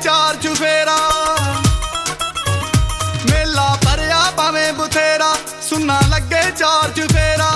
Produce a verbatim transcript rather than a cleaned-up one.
ਚਾਰ ਚੁਫੇਰਾ ਮੇਲਾ ਭਰਿਆ ਭਾਵੇਂ ਬਥੇਰਾ ਸੁਣਨਾ ਲੱਗੇ ਚਾਰ ਚੁਫੇਰਾ